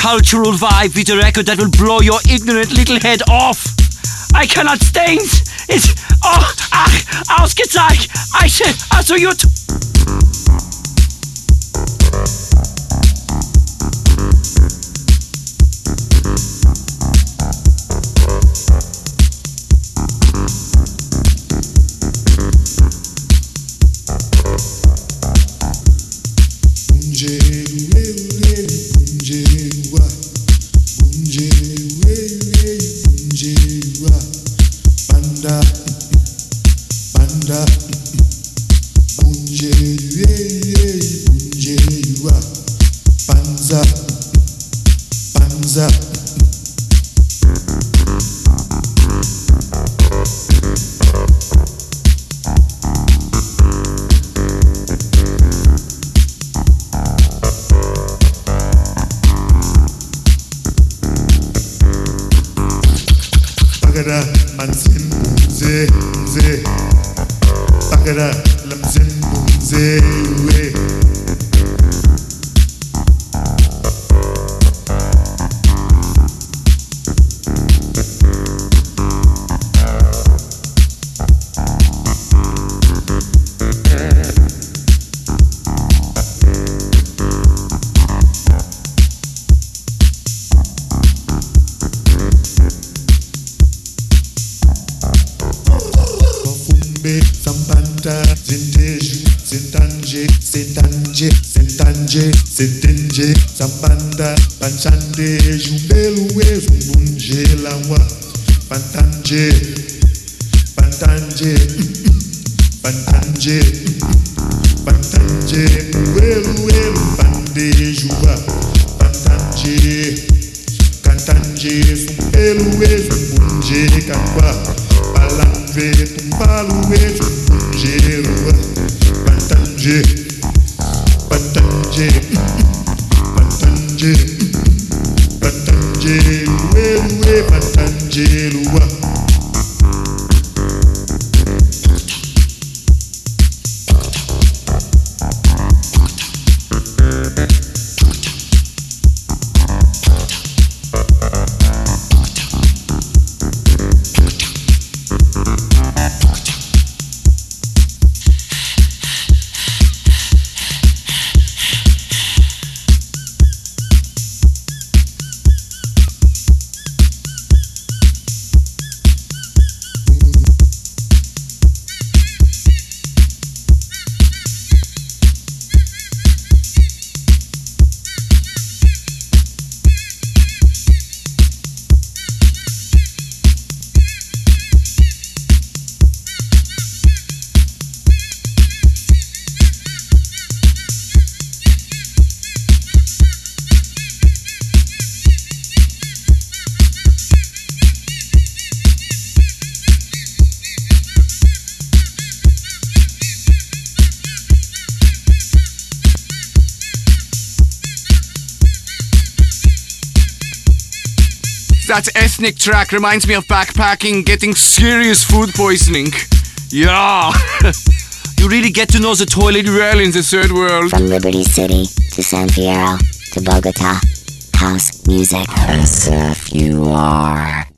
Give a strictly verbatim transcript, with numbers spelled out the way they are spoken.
cultural vibe with a record that will blow your ignorant little head off. I cannot stand it. Oh, ach, ausgezeigt. I said, also you. T- Setenje, Sambanda, Panchande, Jumbelue, Zumbunje, Lawa, Pantanje, Pantanje, Pantanje, Pantanje, Uelu, Pande, Juba, Pantanje, Cantanje, Zumbelue, Zumbunje, Kakwa, Palamve, Tumbalue, Zumbunje, Rua, Pantanje. Pantanje, Pantanje, Pantanje, Uwe, Pantanje, Lua. That ethnic track reminds me of backpacking, getting serious food poisoning. Yeah. You really get to know the toilet well in the third world. From Liberty City to San Fierro to Bogota, house music. As if you are.